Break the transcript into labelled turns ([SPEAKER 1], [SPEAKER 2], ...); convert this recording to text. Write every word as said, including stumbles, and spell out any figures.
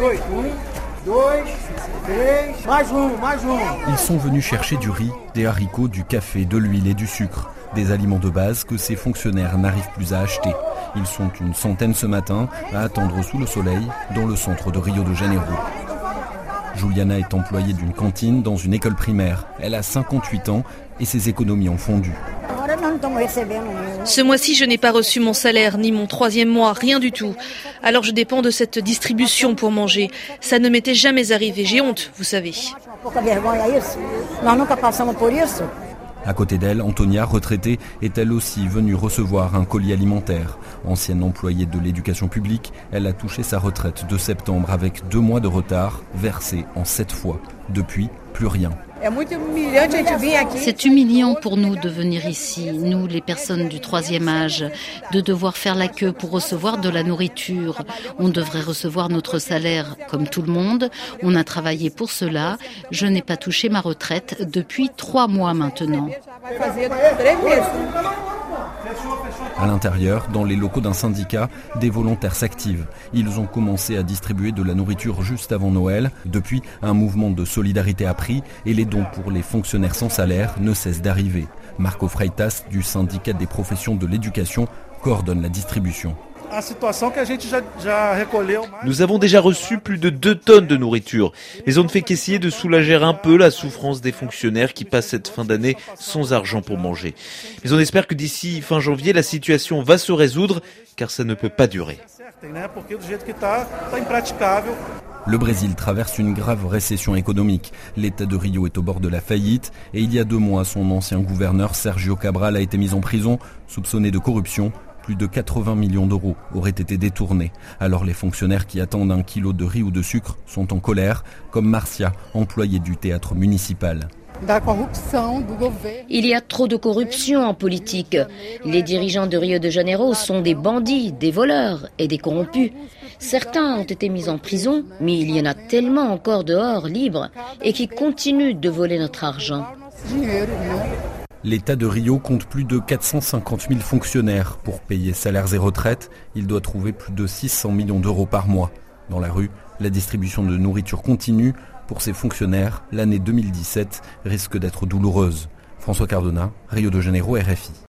[SPEAKER 1] Ils sont venus chercher du riz, des haricots, du café, de l'huile et du sucre. Des aliments de base que ces fonctionnaires n'arrivent plus à acheter. Ils sont une centaine ce matin à attendre sous le soleil dans le centre de Rio de Janeiro. Juliana est employée d'une cantine dans une école primaire. Elle a cinquante-huit ans et ses économies ont fondu.
[SPEAKER 2] Ce mois-ci, je n'ai pas reçu mon salaire, ni mon troisième mois, rien du tout. Alors je dépends de cette distribution pour manger. Ça ne m'était jamais arrivé, j'ai honte, vous savez.
[SPEAKER 1] À côté d'elle, Antonia, retraitée, est elle aussi venue recevoir un colis alimentaire. Ancienne employée de l'éducation publique, elle a touché sa retraite de septembre avec deux mois de retard, versée en sept fois. Depuis, plus rien.
[SPEAKER 3] C'est humiliant pour nous de venir ici, nous les personnes du troisième âge, de devoir faire la queue pour recevoir de la nourriture. On devrait recevoir notre salaire comme tout le monde. On a travaillé pour cela. Je n'ai pas touché ma retraite depuis trois mois maintenant.
[SPEAKER 1] À l'intérieur, dans les locaux d'un syndicat, des volontaires s'activent. Ils ont commencé à distribuer de la nourriture juste avant Noël. Depuis, un mouvement de solidarité a pris et les dons pour les fonctionnaires sans salaire ne cessent d'arriver. Marco Freitas, du syndicat des professions de l'éducation, coordonne la distribution.
[SPEAKER 4] Nous avons déjà reçu plus de deux tonnes de nourriture, mais on ne fait qu'essayer de soulager un peu la souffrance des fonctionnaires qui passent cette fin d'année sans argent pour manger. Mais on espère que d'ici fin janvier, la situation va se résoudre, car ça ne peut pas durer.
[SPEAKER 1] Le Brésil traverse une grave récession économique. L'État de Rio est au bord de la faillite et il y a deux mois, son ancien gouverneur Sergio Cabral a été mis en prison, soupçonné de corruption. Plus de quatre-vingts millions d'euros auraient été détournés. Alors les fonctionnaires qui attendent un kilo de riz ou de sucre sont en colère, comme Marcia, employée du théâtre municipal.
[SPEAKER 5] Il y a trop de corruption en politique. Les dirigeants de Rio de Janeiro sont des bandits, des voleurs et des corrompus. Certains ont été mis en prison, mais il y en a tellement encore dehors, libres, et qui continuent de voler notre argent.
[SPEAKER 1] L'État de Rio compte plus de quatre cent cinquante mille fonctionnaires. Pour payer salaires et retraites, il doit trouver plus de six cents millions d'euros par mois. Dans la rue, la distribution de nourriture continue. Pour ces fonctionnaires, l'année deux mille dix-sept risque d'être douloureuse. François Cardona, Rio de Janeiro, R F I.